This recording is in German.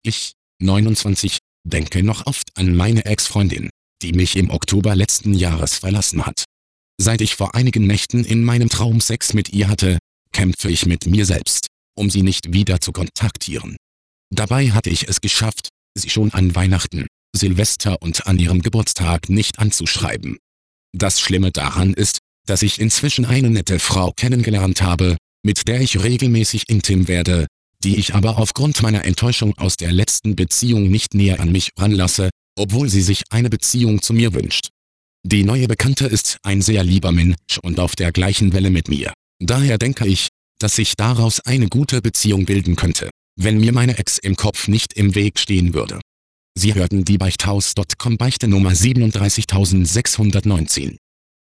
Ich, 29, denke noch oft an meine Ex-Freundin, die mich im Oktober letzten Jahres verlassen hat. Seit ich vor einigen Nächten in meinem Traum Sex mit ihr hatte, kämpfe ich mit mir selbst, um sie nicht wieder zu kontaktieren. Dabei hatte ich es geschafft, sie schon an Weihnachten, Silvester und an ihrem Geburtstag nicht anzuschreiben. Das Schlimme daran ist, dass ich inzwischen eine nette Frau kennengelernt habe, mit der ich regelmäßig intim werde, die ich aber aufgrund meiner Enttäuschung aus der letzten Beziehung nicht näher an mich ranlasse, obwohl sie sich eine Beziehung zu mir wünscht. Die neue Bekannte ist ein sehr lieber Mensch und auf der gleichen Welle mit mir. Daher denke ich, dass sich daraus eine gute Beziehung bilden könnte, wenn mir meine Ex im Kopf nicht im Weg stehen würde. Sie hörten die Beichthaus.com Beichte Nummer 37619.